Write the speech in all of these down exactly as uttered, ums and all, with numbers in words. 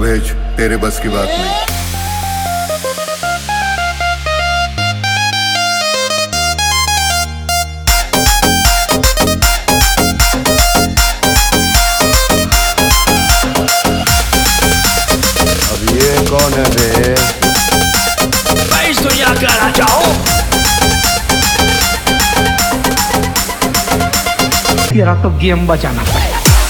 भेज, तेरे बस की बात नहीं। अब ये कौन है बे? मैं इस दुनिया का राजा हूँ। तेरा तो गेम बचाना पड़ेगा।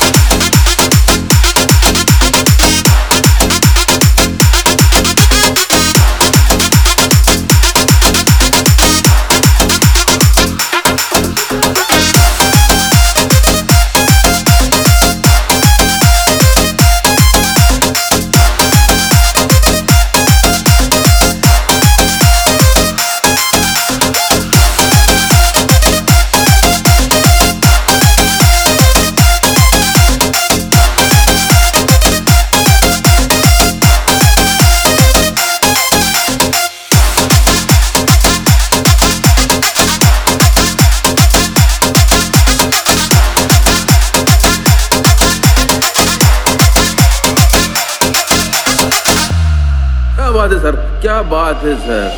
क्या बात है सर, क्या बात है सर।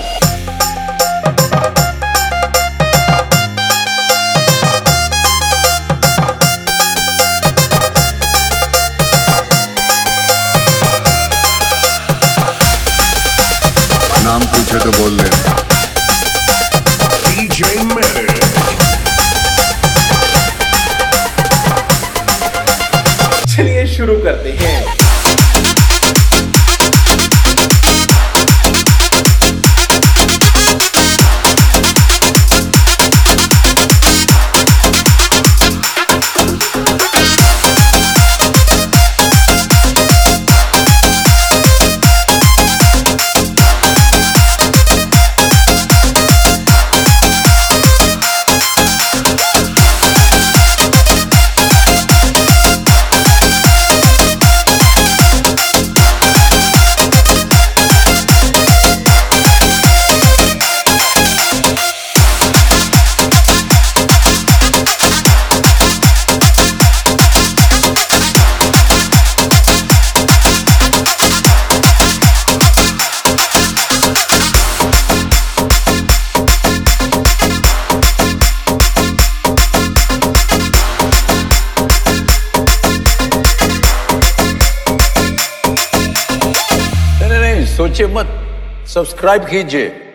नाम पूछे तो बोल दे। डीजे मेरे चलिए शुरू करते हैं। सोचिए मत, सब्सक्राइब कीजिए।